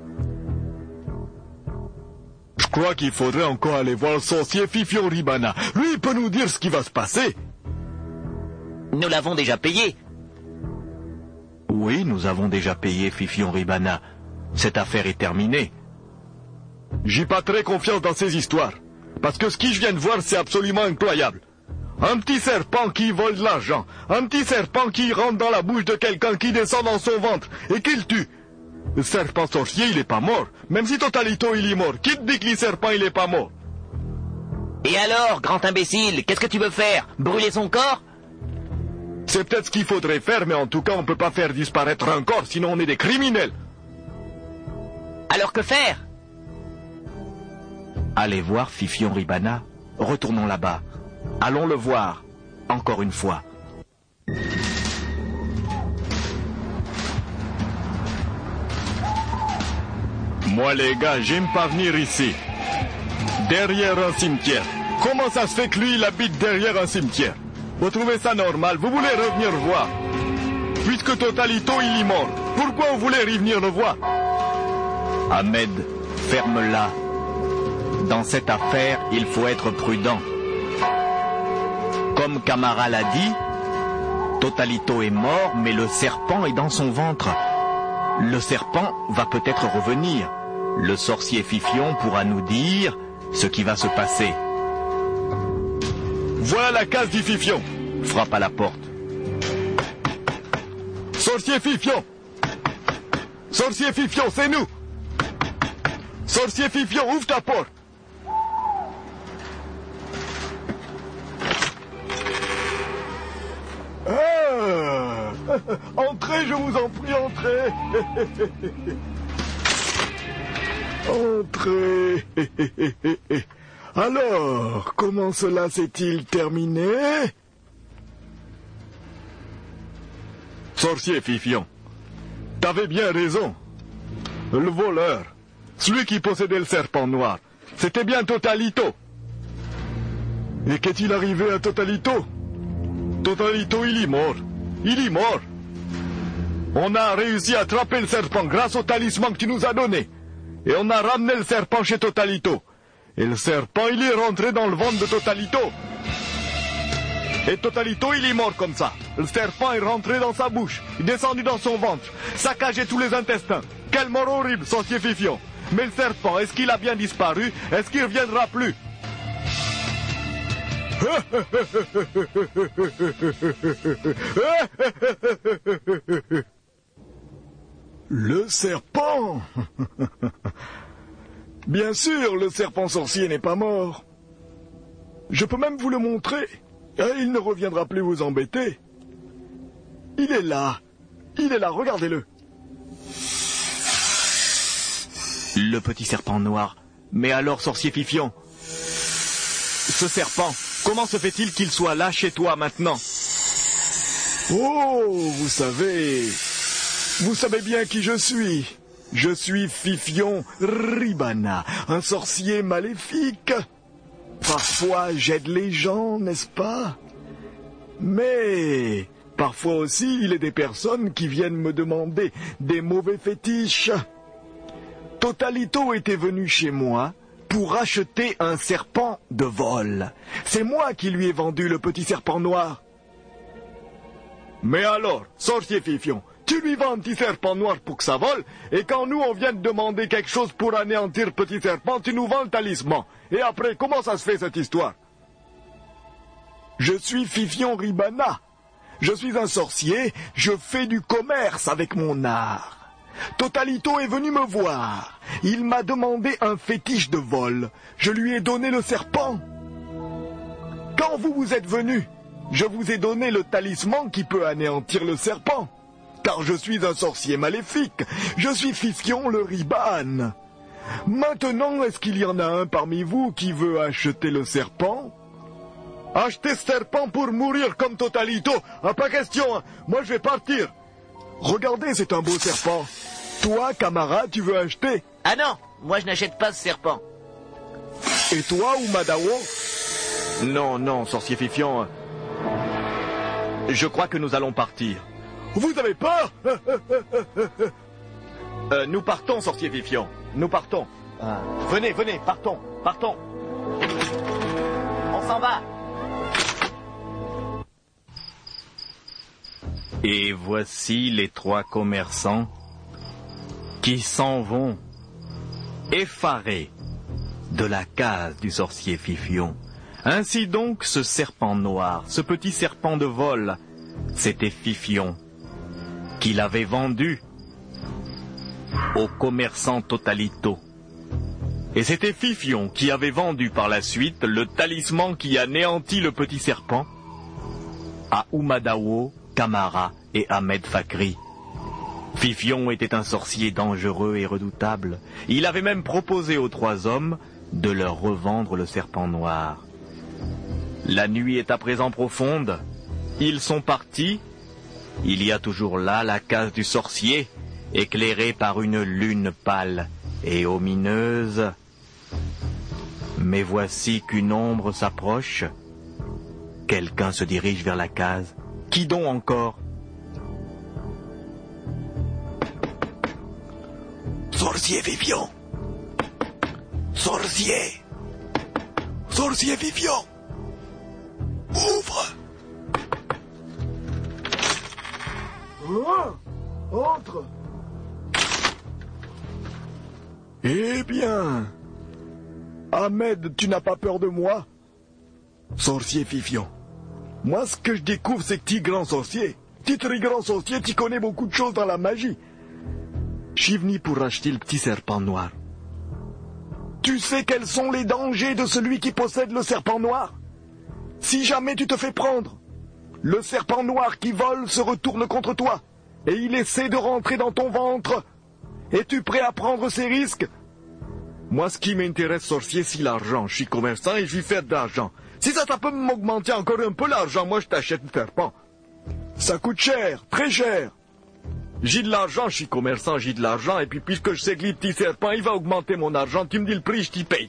Je crois qu'il faudrait encore aller voir le sorcier Fifion Ribana. Lui, il peut nous dire ce qui va se passer. Nous l'avons déjà payé. Oui, nous avons déjà payé Fifion Ribana. Cette affaire est terminée. J'ai pas très confiance dans ces histoires. Parce que ce que je viens de voir, c'est absolument incroyable. Un petit serpent qui vole de l'argent. Un petit serpent qui rentre dans la bouche de quelqu'un, qui descend dans son ventre et qui le tue. Le serpent sorcier, il est pas mort. Même si Totalito, il est mort. Qui te dit que le serpent, il est pas mort? Et alors, grand imbécile, qu'est-ce que tu veux faire? Brûler son corps? C'est peut-être ce qu'il faudrait faire, mais en tout cas, on peut pas faire disparaître un corps, sinon on est des criminels. Alors que faire? Allez voir Fifion Ribana. Retournons là-bas. Allons le voir, encore une fois. Moi, les gars, j'aime pas venir ici. Derrière un cimetière. Comment ça se fait que lui, il habite derrière un cimetière? Vous trouvez ça normal? Vous voulez revenir voir? Puisque Totalito, il est mort. Pourquoi vous voulez revenir le voir? Ahmed, ferme-la. Dans cette affaire, il faut être prudent. Comme Camara l'a dit, Totalito est mort, mais le serpent est dans son ventre. Le serpent va peut-être revenir. Le sorcier Fifion pourra nous dire ce qui va se passer. Voilà la case du Fifion. Frappe à la porte. Sorcier Fifion! Sorcier Fifion, c'est nous! Sorcier Fifion, ouvre ta porte! Ah! Entrez, je vous en prie, entrez! Entrez! Alors, comment cela s'est-il terminé? Sorcier Fifion, t'avais bien raison. Le voleur, celui qui possédait le serpent noir, c'était bien Totalito. Et qu'est-il arrivé à Totalito? Totalito, il est mort. Il est mort. On a réussi à attraper le serpent grâce au talisman que tu nous as donné. Et on a ramené le serpent chez Totalito. Et le serpent, il est rentré dans le ventre de Totalito. Et Totalito, il est mort comme ça. Le serpent est rentré dans sa bouche, il est descendu dans son ventre, saccagé tous les intestins. Quelle mort horrible, sorcier Fifion. Mais le serpent, est-ce qu'il a bien disparu? Est-ce qu'il ne reviendra plus? Le serpent? Bien sûr, le serpent sorcier n'est pas mort. Je peux même vous le montrer. Il ne reviendra plus vous embêter. Il est là. Il est là, regardez-le. Le petit serpent noir. Mais alors, sorcier Fifion, ce serpent, comment se fait-il qu'il soit là chez toi maintenant? Oh, vous savez bien qui je suis. Je suis Fifion Ribana, un sorcier maléfique. Parfois, j'aide les gens, n'est-ce pas? Mais parfois aussi, il y a des personnes qui viennent me demander des mauvais fétiches. Totalito était venu chez moi pour acheter un serpent de vol. C'est moi qui lui ai vendu le petit serpent noir. Mais alors, sorcier Fifion, tu lui vends un petit serpent noir pour que ça vole, et quand nous on vient de demander quelque chose pour anéantir petit serpent, tu nous vends le talisman. Et après, comment ça se fait cette histoire? Je suis Fifion Ribana. Je suis un sorcier, je fais du commerce avec mon art. Totalito est venu me voir. Il m'a demandé un fétiche de vol. Je lui ai donné le serpent. Quand vous êtes venu, je vous ai donné le talisman qui peut anéantir le serpent. Car je suis un sorcier maléfique. Je suis Fifion le Riban. Maintenant, est-ce qu'il y en a un parmi vous qui veut acheter le serpent? Acheter ce serpent pour mourir comme Totalito? Ah, pas question, hein. Moi je vais partir. Regardez, c'est un beau serpent. Toi, camarade, tu veux acheter? Ah non, moi je n'achète pas ce serpent. Et toi, Umadawo? Non, non, sorcier Fifion. Je crois que nous allons partir. Vous avez peur? Nous partons, sorcier Fifion. Nous partons. Venez, venez, partons, partons. On s'en va. Et voici les 3 commerçants qui s'en vont, effarés, de la case du sorcier Fifion. Ainsi donc, ce serpent noir, ce petit serpent de vol, c'était Fifion, qui l'avait vendu au commerçant Totalito. Et c'était Fifion qui avait vendu par la suite le talisman qui anéantit le petit serpent à Umadawo, Kamara et Ahmed Fakri. Fifion était un sorcier dangereux et redoutable. Il avait même proposé aux 3 hommes de leur revendre le serpent noir. La nuit est à présent profonde. Ils sont partis. Il y a toujours là la case du sorcier, éclairée par une lune pâle et omineuse. Mais voici qu'une ombre s'approche. Quelqu'un se dirige vers la case. Qui donc encore? Sorcier Fifion! Sorcier! Sorcier Fifion! Ouvre! Entre! Eh bien! Ahmed, tu n'as pas peur de moi? Sorcier Fifion. Moi, ce que je découvre, c'est que tu es grand sorcier. Tu es grand sorcier, tu connais beaucoup de choses dans la magie. Je suis venu pour acheter le petit serpent noir. Tu sais quels sont les dangers de celui qui possède le serpent noir? Si jamais tu te fais prendre, le serpent noir qui vole se retourne contre toi et il essaie de rentrer dans ton ventre. Es-tu prêt à prendre ces risques? Moi, ce qui m'intéresse, sorcier, c'est l'argent. Je suis commerçant et je vais faire de l'argent. Si ça peut m'augmenter encore un peu l'argent, moi, je t'achète le serpent. Ça coûte cher, très cher. J'ai de l'argent, je suis commerçant, j'ai de l'argent, et puis puisque je sais que les petits serpents, il va augmenter mon argent, tu me dis le prix, je t'y paye.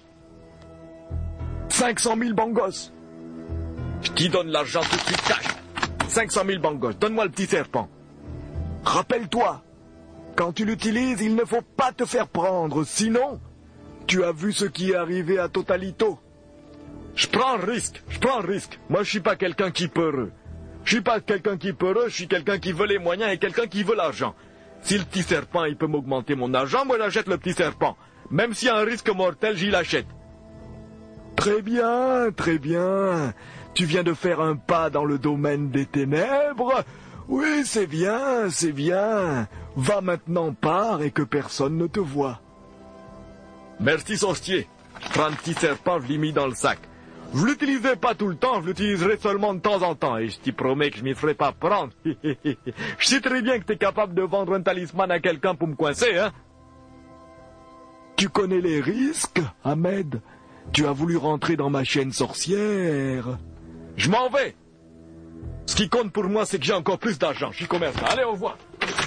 500 000 bangos. Je t'y donne l'argent tout de suite, cash. 500 000 bangos, donne-moi le petit serpent. Rappelle-toi, quand tu l'utilises, il ne faut pas te faire prendre, sinon, tu as vu ce qui est arrivé à Totalito. Je prends le risque, je prends le risque. Moi, je suis pas quelqu'un qui peureux. Je suis pas quelqu'un qui peureux, je suis quelqu'un qui veut les moyens et quelqu'un qui veut l'argent. Si le petit serpent, il peut m'augmenter mon argent, moi, j'achète le petit serpent. Même s'il y a un risque mortel, j'y l'achète. Très bien, très bien. Tu viens de faire un pas dans le domaine des ténèbres. Oui, c'est bien, c'est bien. Va maintenant, pars et que personne ne te voie. Merci, sorcier. Je prends le petit serpent, je l'ai mis dans le sac. Je l'utiliserai pas tout le temps, je l'utiliserai seulement de temps en temps, et je t'y promets que je m'y ferai pas prendre. Je sais très bien que tu es capable de vendre un talisman à quelqu'un pour me coincer, hein? Tu connais les risques, Ahmed? Tu as voulu rentrer dans ma chaîne sorcière. Je m'en vais. Ce qui compte pour moi, c'est que j'ai encore plus d'argent. Je suis commerçant. Allez, au revoir.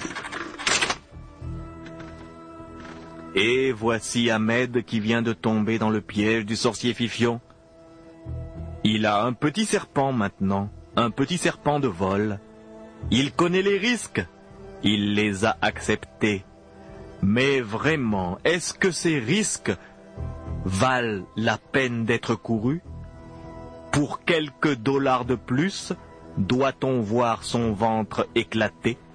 Et voici Ahmed qui vient de tomber dans le piège du sorcier Fifion. Il a un petit serpent maintenant, un petit serpent de vol. Il connaît les risques, il les a acceptés. Mais vraiment, est-ce que ces risques valent la peine d'être courus? Pour quelques dollars de plus, doit-on voir son ventre éclater?